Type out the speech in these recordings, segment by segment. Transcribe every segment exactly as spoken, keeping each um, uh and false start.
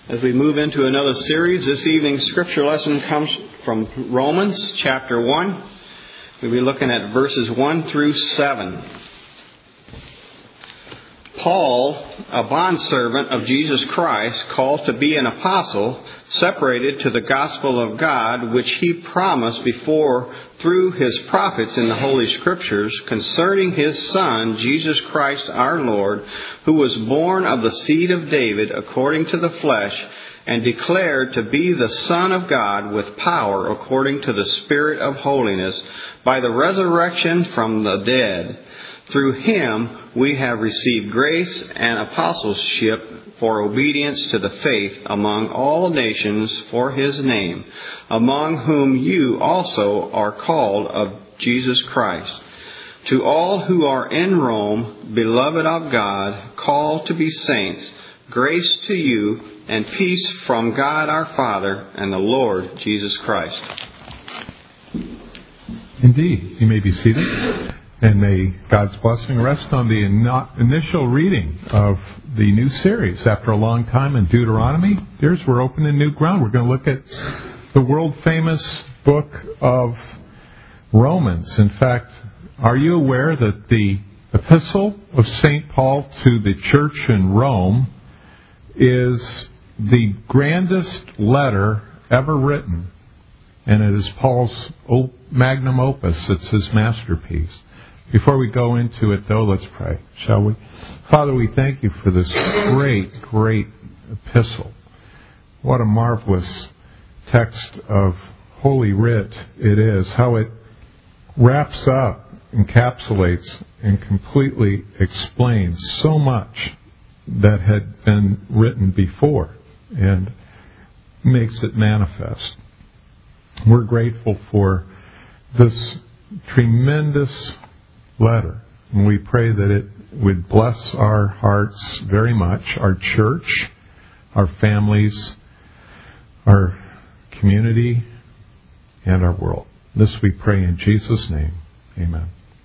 As we move into another series, this evening's scripture lesson comes from Romans chapter one. We'll be looking at verses one through seven. Paul, a bondservant of Jesus Christ, called to be an apostle, separated to the gospel of God, which he promised before through his prophets in the Holy Scriptures, concerning his Son, Jesus Christ our Lord, who was born of the seed of David according to the flesh, and declared to be the Son of God with power according to the Spirit of holiness, by the resurrection from the dead. Through him we have received grace and apostleship for obedience to the faith among all nations for his name, among whom you also are called of Jesus Christ. To all who are in Rome, beloved of God, called to be saints, grace to you and peace from God our Father and the Lord Jesus Christ. Indeed, you may be seated. And may God's blessing rest on the initial reading of the new series. After a long time in Deuteronomy, here's we're opening new ground. We're going to look at the world-famous book of Romans. In fact, are you aware that the epistle of Saint Paul to the church in Rome is the grandest letter ever written? And it is Paul's magnum opus. It's his masterpiece. Before we go into it, though, let's pray, shall we? Father, we thank you for this great, great epistle. What a marvelous text of Holy Writ it is. How it wraps up, encapsulates, and completely explains so much that had been written before and makes it manifest. We're grateful for this tremendous letter. And we pray that it would bless our hearts very much, our church, our families, our community, and our world. This we pray in Jesus' name. Amen.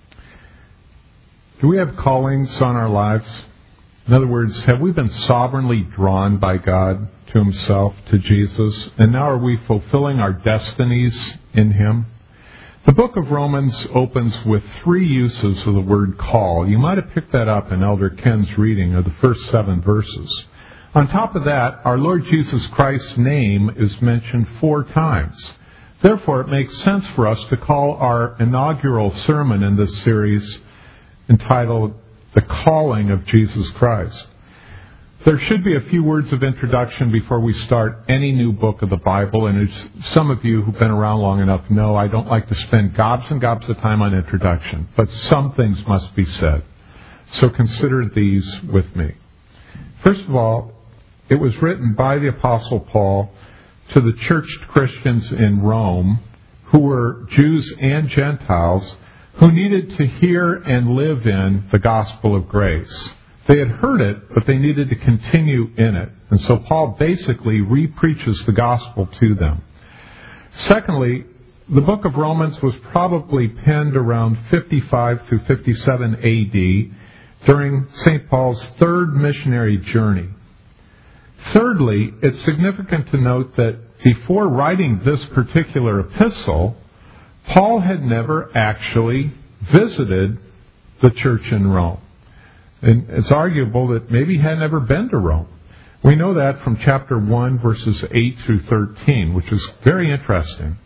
Do we have callings on our lives? In other words, have we been sovereignly drawn by God to himself, to Jesus, and now are we fulfilling our destinies in him? The book of Romans opens with three uses of the word call. You might have picked that up in Elder Ken's reading of the first seven verses. On top of that, our Lord Jesus Christ's name is mentioned four times. Therefore, it makes sense for us to call our inaugural sermon in this series entitled The Calling of Jesus Christ. There should be a few words of introduction before we start any new book of the Bible, and as some of you who've been around long enough know, I don't like to spend gobs and gobs of time on introduction, but some things must be said. So consider these with me. First of all, it was written by the Apostle Paul to the church Christians in Rome, who were Jews and Gentiles, who needed to hear and live in the gospel of grace. They had heard it, but they needed to continue in it. And so Paul basically re-preaches the gospel to them. Secondly, the book of Romans was probably penned around fifty-five through fifty-seven A D during Saint Paul's third missionary journey. Thirdly, it's significant to note that before writing this particular epistle, Paul had never actually visited the church in Rome. And it's arguable that maybe he had never been to Rome. We know that from chapter one, verses eight through thirteen, which is very interesting.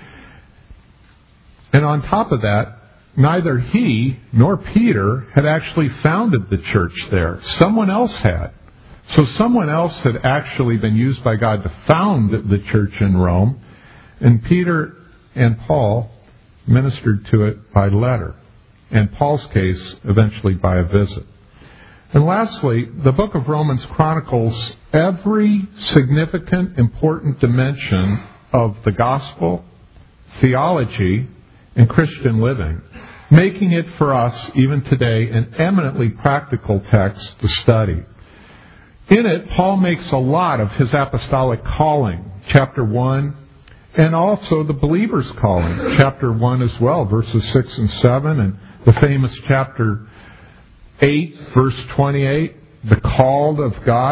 And on top of that, neither he nor Peter had actually founded the church there. Someone else had. So someone else had actually been used by God to found the church in Rome. And Peter and Paul ministered to it by letter. In Paul's case, eventually by a visit. And lastly, the book of Romans chronicles every significant, important dimension of the gospel, theology, and Christian living, making it for us, even today, an eminently practical text to study. In it, Paul makes a lot of his apostolic calling, chapter one, and also the believer's calling, chapter one as well, verses six and seven, and the famous chapter eight, verse twenty-eight, the called of God,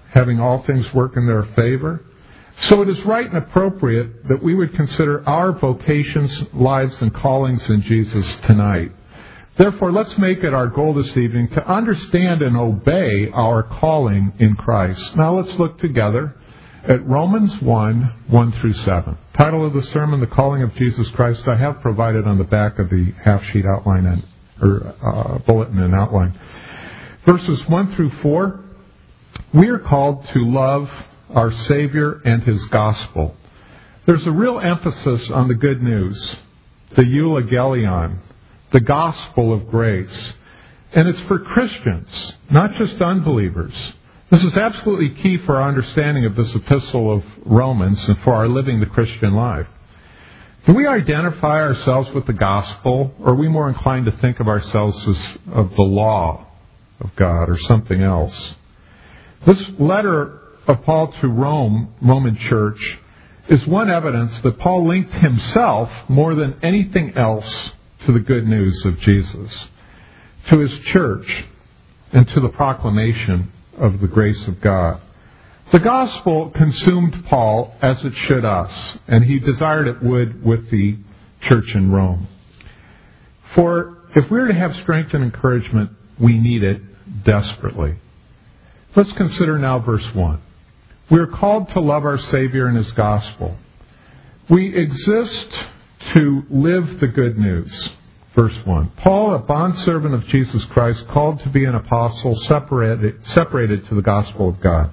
having all things work in their favor. So it is right and appropriate that we would consider our vocations, lives, and callings in Jesus tonight. Therefore, let's make it our goal this evening to understand and obey our calling in Christ. Now let's look together at Romans one, one through seven. Title of the sermon, The Calling of Jesus Christ. I have provided on the back of the half-sheet outline and, or uh, bulletin and outline. Verses one through four, we are called to love our Savior and His gospel. There's a real emphasis on the good news, the euangelion, the gospel of grace. And it's for Christians, not just unbelievers. This is absolutely key for our understanding of this epistle of Romans and for our living the Christian life. Do we identify ourselves with the gospel, or are we more inclined to think of ourselves as of the law of God or something else? This letter of Paul to Rome, Roman church, is one evidence that Paul linked himself more than anything else to the good news of Jesus, to his church, and to the proclamation of the grace of God. The gospel consumed Paul as it should us, and he desired it would with the church in Rome. For if we are to have strength and encouragement, we need it desperately. Let's consider now verse one. We are called to love our Savior and His gospel. We exist to live the good news. Verse one. Paul, a bondservant of Jesus Christ, called to be an apostle, separated, separated to the gospel of God.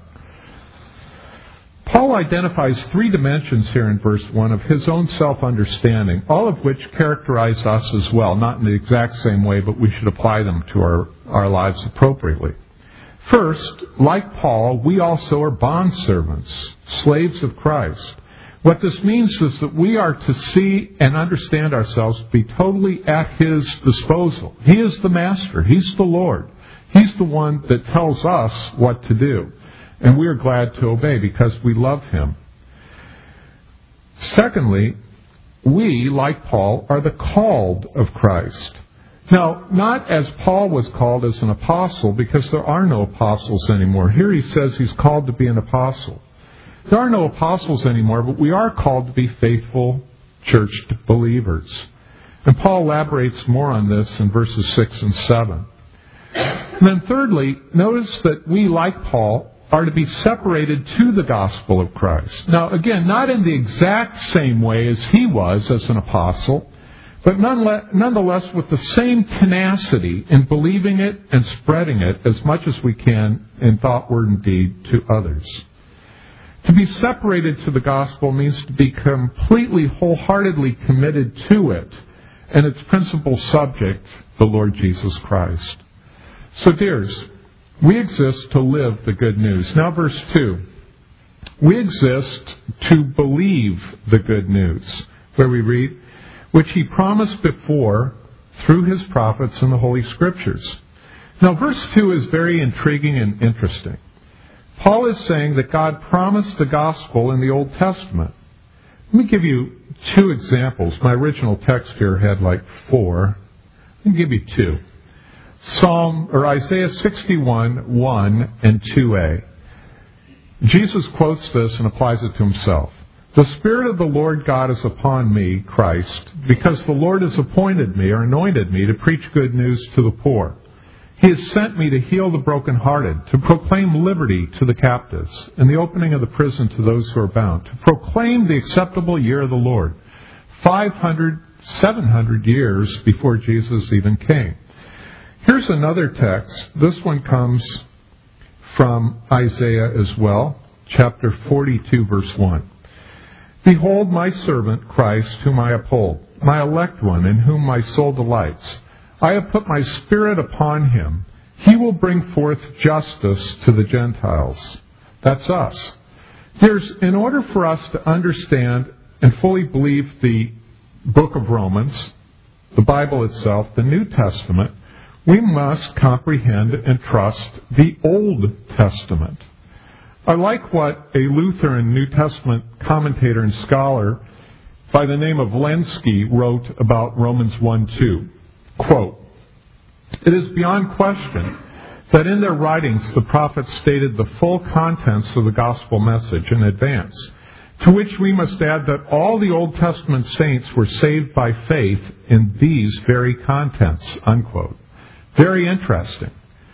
Paul identifies three dimensions here in verse one of his own self-understanding, all of which characterize us as well, not in the exact same way, but we should apply them to our, our lives appropriately. First, like Paul, we also are bondservants, slaves of Christ. What this means is that we are to see and understand ourselves to be totally at His disposal. He is the master. He's the Lord. He's the one that tells us what to do. And we are glad to obey because we love Him. Secondly, we, like Paul, are the called of Christ. Now, not as Paul was called as an apostle, because there are no apostles anymore. Here he says he's called to be an apostle. There are no apostles anymore, but we are called to be faithful church believers. And Paul elaborates more on this in verses six and seven. And then thirdly, notice that we, like Paul, are to be separated to the gospel of Christ. Now, again, not in the exact same way as he was as an apostle, but nonetheless with the same tenacity in believing it and spreading it as much as we can in thought, word, and deed to others. To be separated to the gospel means to be completely, wholeheartedly committed to it and its principal subject, the Lord Jesus Christ. So, dears, we exist to live the good news. Now, verse two. We exist to believe the good news, where we read, which He promised before through His prophets in the Holy Scriptures. Now, verse two is very intriguing and interesting. Paul is saying that God promised the gospel in the Old Testament. Let me give you two examples. My original text here had like four. Let me give you two. Psalm or Isaiah sixty-one, one and two a. Jesus quotes this and applies it to himself. The Spirit of the Lord God is upon me, Christ, because the Lord has appointed me or anointed me to preach good news to the poor. He has sent me to heal the brokenhearted, to proclaim liberty to the captives, and the opening of the prison to those who are bound, to proclaim the acceptable year of the Lord, five hundred, seven hundred years before Jesus even came. Here's another text. This one comes from Isaiah as well, chapter forty-two, verse one. Behold my servant Christ, whom I uphold, my elect one, in whom my soul delights. I have put my Spirit upon him. He will bring forth justice to the Gentiles. That's us. There's, in order for us to understand and fully believe the book of Romans, the Bible itself, the New Testament, we must comprehend and trust the Old Testament. I like what a Lutheran New Testament commentator and scholar by the name of Lenski wrote about Romans one two. Quote, it is beyond question that in their writings the prophets stated the full contents of the gospel message in advance, to which we must add that all the Old Testament saints were saved by faith in these very contents, unquote. Very interesting.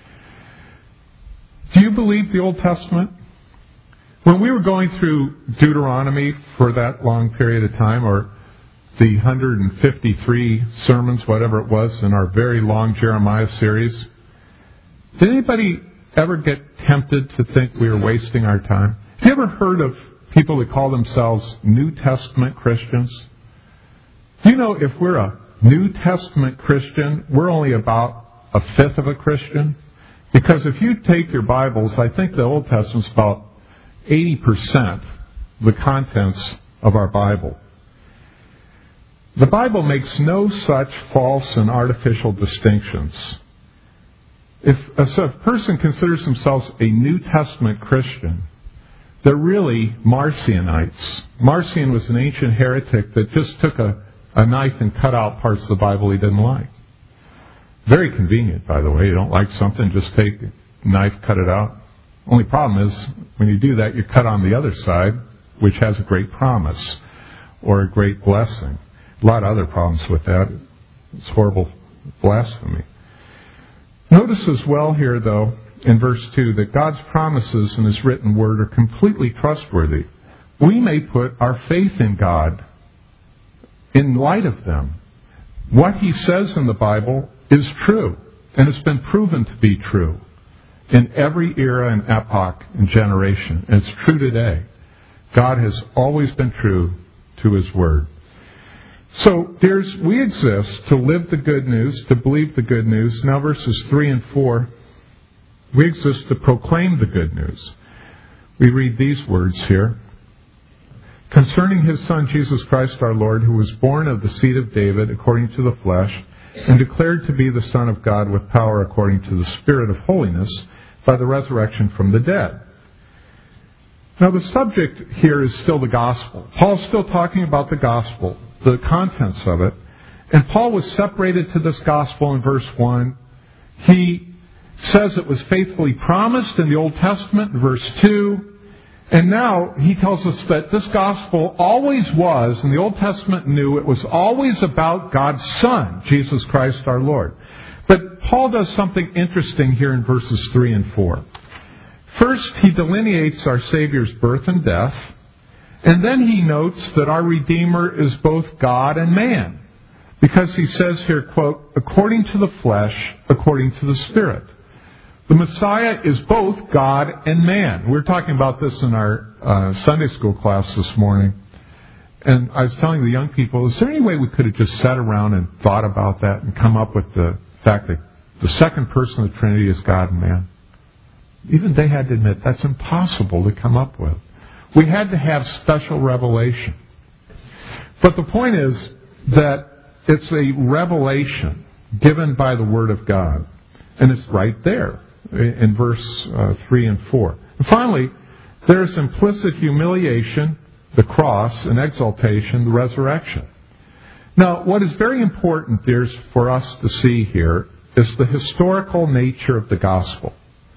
Do you believe the Old Testament? When we were going through Deuteronomy for that long period of time, or the one hundred fifty-three sermons, whatever it was, in our very long Jeremiah series, did anybody ever get tempted to think we were wasting our time? Have you ever heard of people that call themselves New Testament Christians? Do you know if we're a New Testament Christian, we're only about a fifth of a Christian? Because if you take your Bibles, I think the Old Testament's about eighty percent the contents of our Bible. The Bible makes no such false and artificial distinctions. If a, so if a person considers themselves a New Testament Christian, they're really Marcionites. Marcion was an ancient heretic that just took a, a knife and cut out parts of the Bible he didn't like. Very convenient, by the way. You don't like something, just take a knife, cut it out. Only problem is, when you do that, you cut on the other side, which has a great promise or a great blessing. A lot of other problems with that. It's horrible blasphemy. Notice as well here, though, in verse two, that God's promises in His written word are completely trustworthy. We may put our faith in God in light of them. What He says in the Bible is true, and it's been proven to be true in every era and epoch and generation. And it's true today. God has always been true to His Word. So, dears, we exist to live the good news, to believe the good news. Now verses three and four, we exist to proclaim the good news. We read these words here. Concerning His Son, Jesus Christ our Lord, who was born of the seed of David according to the flesh, and declared to be the Son of God with power according to the Spirit of holiness, by the resurrection from the dead. Now the subject here is still the gospel. Paul's still talking about the gospel, the contents of it. And Paul was separated to this gospel in verse one. He says it was faithfully promised in the Old Testament in verse two. And now he tells us that this gospel always was, and the Old Testament knew it was always about God's Son, Jesus Christ our Lord. But Paul does something interesting here in verses three and four. First, he delineates our Savior's birth and death, and then he notes that our Redeemer is both God and man, because he says here, quote, according to the flesh, according to the Spirit. The Messiah is both God and man. We were talking about this in our uh, Sunday school class this morning, and I was telling the young people, is there any way we could have just sat around and thought about that and come up with the fact that the second person of the Trinity is God and man? Even they had to admit that's impossible to come up with. We had to have special revelation. But the point is that it's a revelation given by the Word of God. And it's right there in verse uh, three and four. And finally, there's implicit humiliation, the cross, and exaltation, the resurrection. Now, what is very important, dears, for us to see here is the historical nature of the gospel.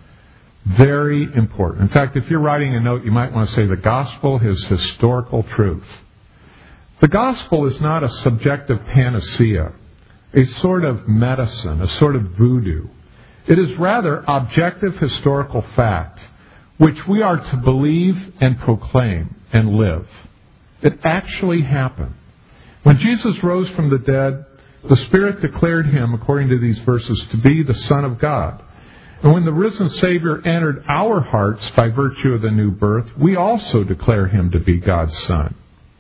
Very important. In fact, if you're writing a note, you might want to say the gospel is historical truth. The gospel is not a subjective panacea, a sort of medicine, a sort of voodoo. It is rather objective historical fact, which we are to believe and proclaim and live. It actually happened. When Jesus rose from the dead, the Spirit declared Him, according to these verses, to be the Son of God. And when the risen Savior entered our hearts by virtue of the new birth, we also declare Him to be God's Son.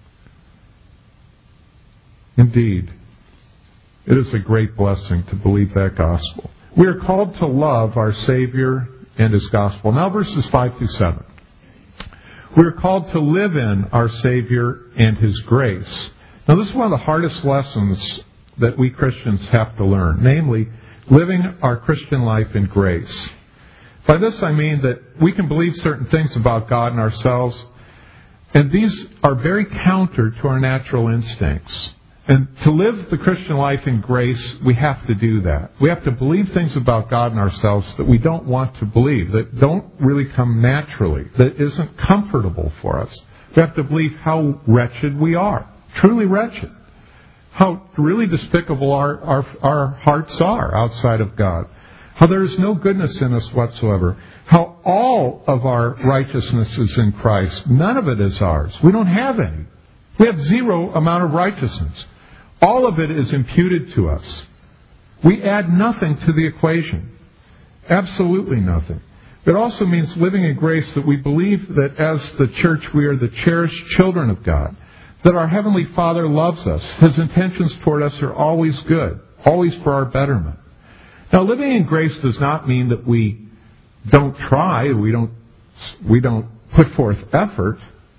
Indeed, it is a great blessing to believe that gospel. We are called to love our Savior and His gospel. Now verses five through seven. We are called to live in our Savior and His grace. Now this is one of the hardest lessons that we Christians have to learn, namely, living our Christian life in grace. By this I mean that we can believe certain things about God and ourselves, and these are very counter to our natural instincts. And to live the Christian life in grace, we have to do that. We have to believe things about God and ourselves that we don't want to believe, that don't really come naturally, that isn't comfortable for us. We have to believe how wretched we are, truly wretched. How really despicable our, our, our hearts are outside of God. How there is no goodness in us whatsoever. How all of our righteousness is in Christ. None of it is ours. We don't have any. We have zero amount of righteousness. All of it is imputed to us. We add nothing to the equation. Absolutely nothing. It also means living in grace that we believe that as the church we are the cherished children of God. That our Heavenly Father loves us. His intentions toward us are always good. Always for our betterment. Now, living in grace does not mean that we don't try. We don't, we don't put forth effort.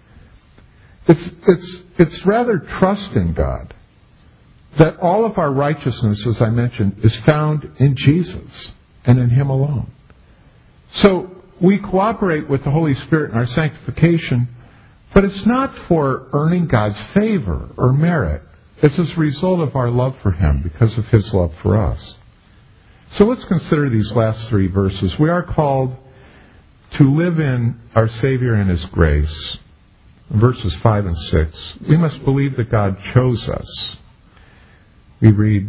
It's, it's, it's rather trusting God. That all of our righteousness, as I mentioned, is found in Jesus and in Him alone. So we cooperate with the Holy Spirit in our sanctification, but it's not for earning God's favor or merit. It's as a result of our love for Him because of His love for us. So let's consider these last three verses. We are called to live in our Savior and His grace. Verses five and six. We must believe that God chose us. We read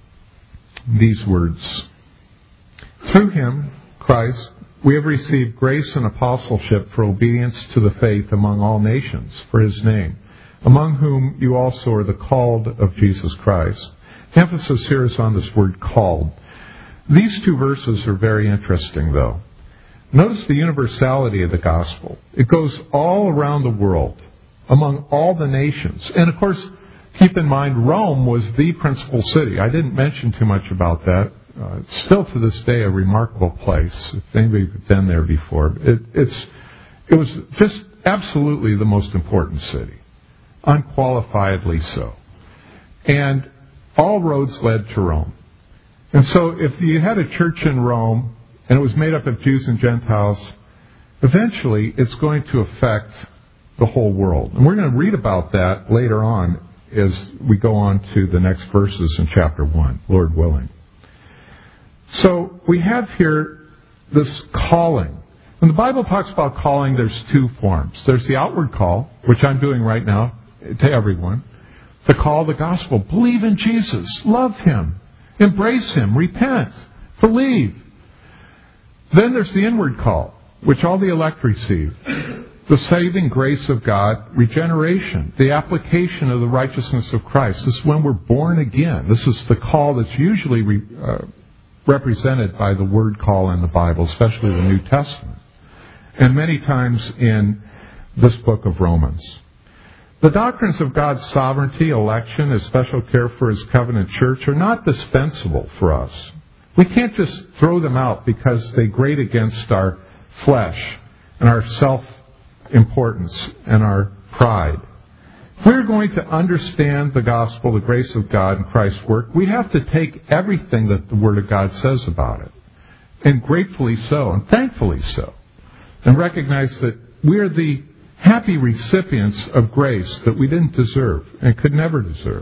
these words. Through Him, Christ, we have received grace and apostleship for obedience to the faith among all nations for His name, among whom you also are the called of Jesus Christ. The emphasis here is on this word called. These two verses are very interesting, though. Notice the universality of the gospel. It goes all around the world, among all the nations. And of course, keep in mind, Rome was the principal city. I didn't mention too much about that. Uh, it's still to this day a remarkable place. If anybody's been there before, it, it's it was just absolutely the most important city, unqualifiedly so. And all roads led to Rome. And so, if you had a church in Rome and it was made up of Jews and Gentiles, eventually it's going to affect the whole world. And we're going to read about that later on as we go on to the next verses in chapter one, Lord willing. So we have here this calling. When the Bible talks about calling, there's two forms. There's the outward call, which I'm doing right now to everyone. The call of the gospel. Believe in Jesus. Love Him. Embrace Him. Repent. Believe. Then there's the inward call, which all the elect receive. The saving grace of God, regeneration, the application of the righteousness of Christ. This is when we're born again. This is the call that's usually re, uh, represented by the word call in the Bible, especially the New Testament, and many times in this book of Romans. The doctrines of God's sovereignty, election, His special care for His covenant church are not dispensable for us. We can't just throw them out because they grate against our flesh and our self-importance and our pride. If we're going to understand the gospel, the grace of God and Christ's work, we have to take everything that the Word of God says about it, and gratefully so, and thankfully so, and recognize that we are the happy recipients of grace that we didn't deserve and could never deserve.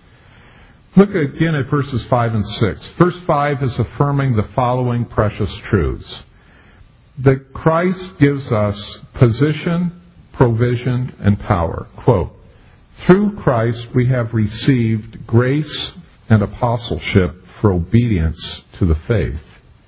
Look again at verses five and six. Verse five is affirming the following precious truths. That Christ gives us position, provision, and power. Quote, through Christ we have received grace and apostleship for obedience to the faith.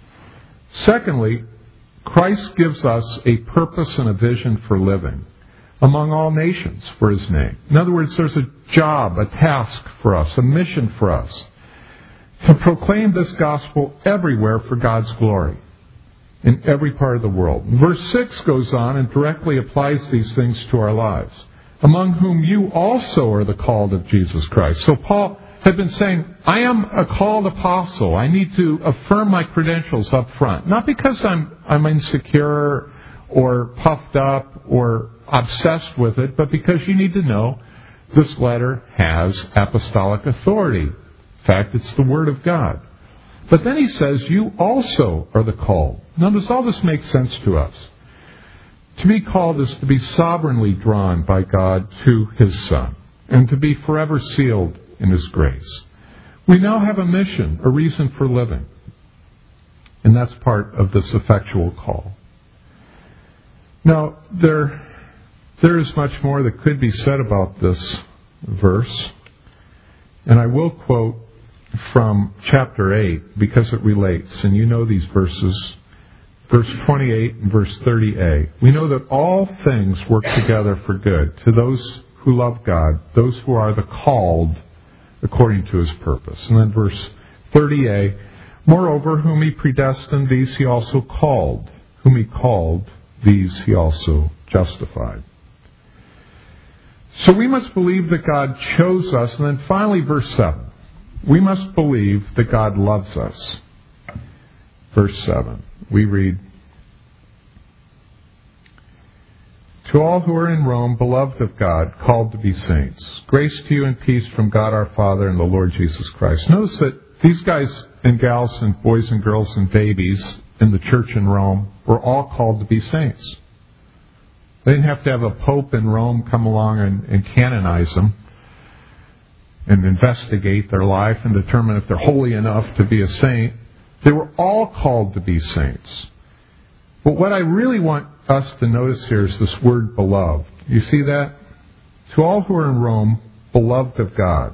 Secondly, Christ gives us a purpose and a vision for living among all nations for His name. In other words, there's a job, a task for us, a mission for us to proclaim this gospel everywhere for God's glory in every part of the world. Verse six goes on and directly applies these things to our lives. Among whom you also are the called of Jesus Christ. So Paul had been saying, I am a called apostle. I need to affirm my credentials up front. Not because I'm I'm insecure or puffed up or obsessed with it, but because you need to know this letter has apostolic authority. In fact, it's the Word of God. But then he says, you also are the called. Now, does all this make sense to us? To be called is to be sovereignly drawn by God to His Son, and to be forever sealed in His grace. We now have a mission, a reason for living. And that's part of this effectual call. Now, there, there is much more that could be said about this verse. And I will quote from chapter eight because it relates. And you know these verses. Verse twenty-eight and verse thirty a. We know that all things work together for good to those who love God, those who are the called according to His purpose. And then verse thirty a. Moreover, whom He predestined, these He also called. Whom He called, these He also justified. So we must believe that God chose us. And then finally, verse seven. We must believe that God loves us. Verse seven. We read, to all who are in Rome, beloved of God, called to be saints, grace to you and peace from God our Father and the Lord Jesus Christ. Notice that these guys and gals and boys and girls and babies in the church in Rome were all called to be saints. They didn't have to have a pope in Rome come along and, and canonize them and investigate their life and determine if they're holy enough to be a saint. They were all called to be saints. But what I really want us to notice here is this word beloved. You see that? To all who are in Rome, beloved of God.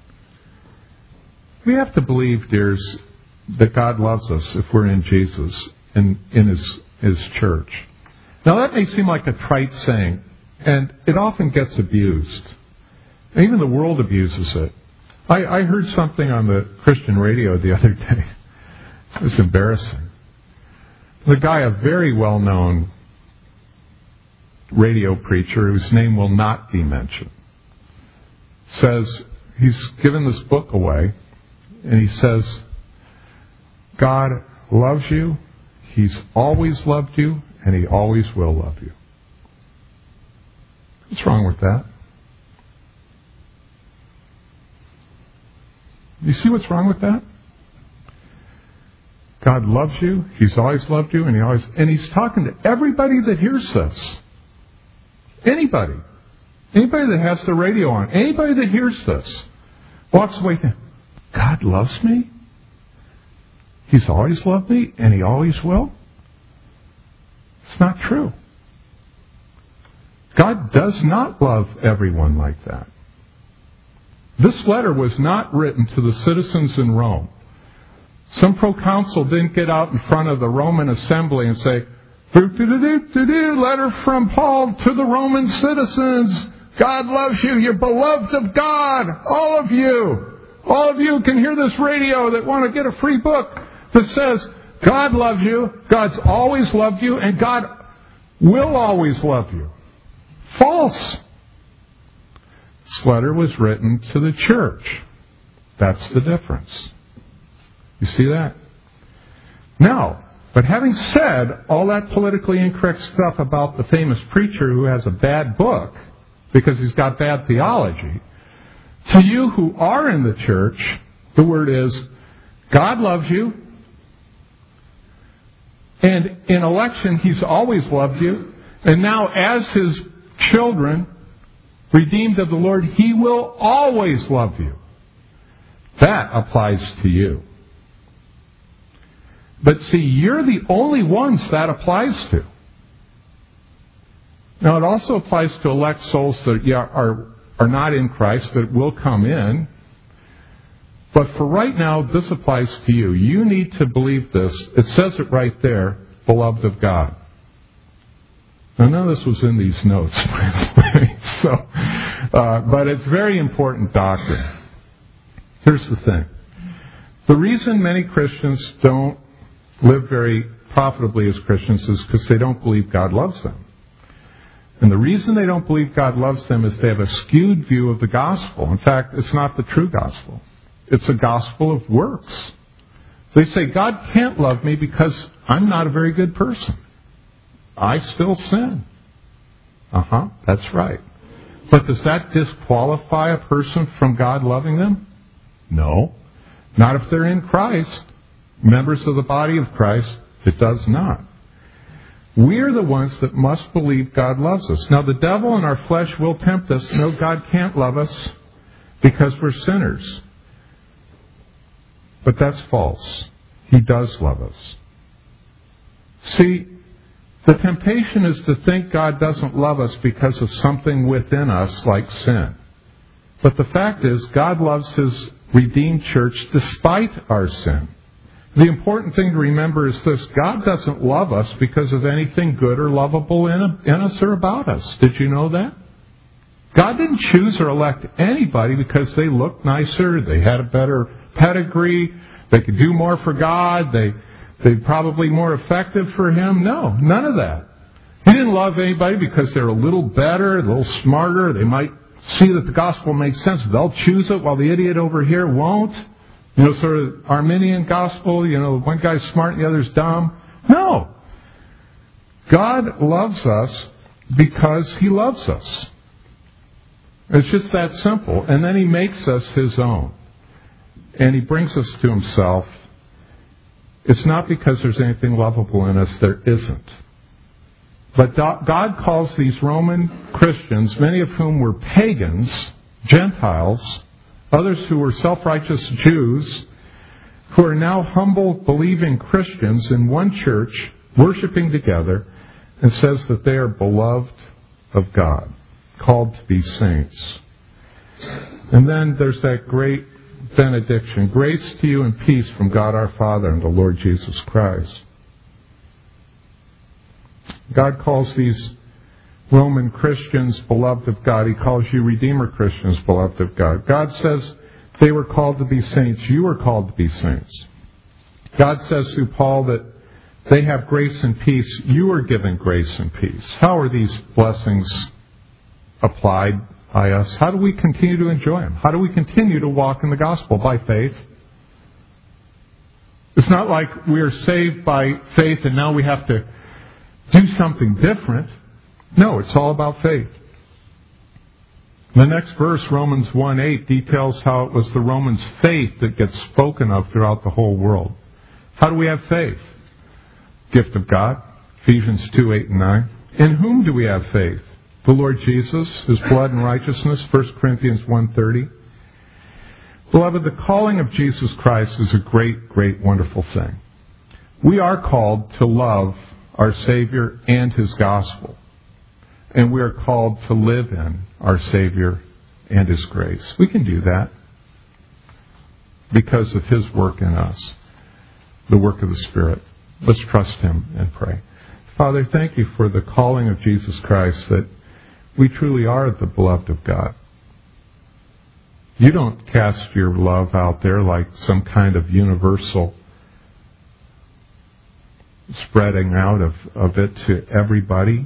We have to believe, dears, that God loves us if we're in Jesus and in His, His church. Now that may seem like a trite saying, and it often gets abused. Even the world abuses it. I, I heard something on the Christian radio the other day. It was embarrassing. The guy, a very well-known radio preacher, whose name will not be mentioned, says, he's given this book away, and he says, God loves you, He's always loved you, and He always will love you. What's wrong with that? You see what's wrong with that? God loves you. He's always loved you, and He always, and He's talking to everybody that hears this. Anybody. Anybody that has the radio on. Anybody that hears this walks away thinking, God loves me? He's always loved me, and He always will? It's not true. God does not love everyone like that. This letter was not written to the citizens in Rome. Some proconsul didn't get out in front of the Roman assembly and say, letter from Paul to the Roman citizens. God loves you. You're beloved of God. All of you. All of you can hear this radio that want to get a free book that says, God loves you. God's always loved you. And God will always love you. False. This letter was written to the church. That's the difference. You see that? Now, but having said all that politically incorrect stuff about the famous preacher who has a bad book because he's got bad theology, to you who are in the church, the word is, God loves you, and in election He's always loved you, and now as His children, redeemed of the Lord, He will always love you. That applies to you. But see, you're the only ones that applies to. Now, it also applies to elect souls that are, are not in Christ, that will come in. But for right now, this applies to you. You need to believe this. It says it right there, beloved of God. Now, none of this was in these notes, by the way. So, uh, but it's very important doctrine. Here's the thing. The reason many Christians don't live very profitably as Christians is because they don't believe God loves them. And the reason they don't believe God loves them is they have a skewed view of the gospel. In fact, it's not the true gospel. It's a gospel of works. They say, God can't love me because I'm not a very good person. I still sin. Uh-huh, that's right. But does that disqualify a person from God loving them? No. Not if they're in Christ. Members of the body of Christ, it does not. We're the ones that must believe God loves us. Now, the devil in our flesh will tempt us. No, God can't love us. because we're sinners. But that's false. He does love us. See, the temptation is to think God doesn't love us because of something within us like sin. But the fact is, God loves His redeemed church despite our sin. The important thing to remember is this: God doesn't love us because of anything good or lovable in, in us or about us. Did you know that? God didn't choose or elect anybody because they looked nicer, they had a better pedigree, they could do more for God, they they're probably more effective for Him. No, none of that. He didn't love anybody because they're a little better, a little smarter. They might see that the gospel makes sense. They'll choose it while the idiot over here won't. You know, sort of Arminian gospel, you know, one guy's smart and the other's dumb. No. God loves us because He loves us. It's just that simple. And then He makes us His own. And He brings us to Himself. It's not because there's anything lovable in us. There isn't. But God calls these Roman Christians, many of whom were pagans, Gentiles, others who were self-righteous Jews, who are now humble, believing Christians in one church, worshiping together, and says that they are beloved of God, called to be saints. And then there's that great benediction: grace to you and peace from God our Father and the Lord Jesus Christ. God calls these Roman Christians beloved of God. He calls you Redeemer Christians beloved of God. God says they were called to be saints. You are called to be saints. God says through Paul that they have grace and peace. You are given grace and peace. How are these blessings applied by us? How do we continue to enjoy them? How do we continue to walk in the gospel? By faith. It's not like we are saved by faith and now we have to do something different. No, it's all about faith. The next verse, Romans one eight, details how it was the Romans' faith that gets spoken of throughout the whole world. How do we have faith? Gift of God, Ephesians two eight and nine. In whom do we have faith? The Lord Jesus, His blood and righteousness, First Corinthians one thirty. Beloved, the calling of Jesus Christ is a great, great, wonderful thing. We are called to love our Savior and His gospel. And we are called to live in our Savior and His grace. We can do that because of His work in us, the work of the Spirit. Let's trust Him and pray. Father, thank You for the calling of Jesus Christ, that we truly are the beloved of God. You don't cast Your love out there like some kind of universal spreading out of, of it to everybody.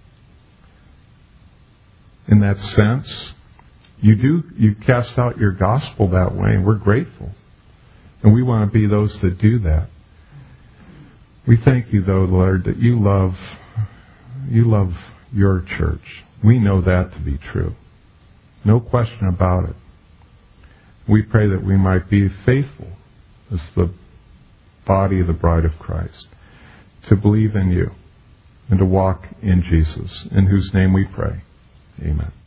In that sense, you do, you cast out Your gospel that way, and we're grateful. And we want to be those that do that. We thank You, though, Lord, that You love, You love Your church. We know that to be true. No question about it. We pray that we might be faithful as the body of the bride of Christ, to believe in You and to walk in Jesus, in whose name we pray. Amen.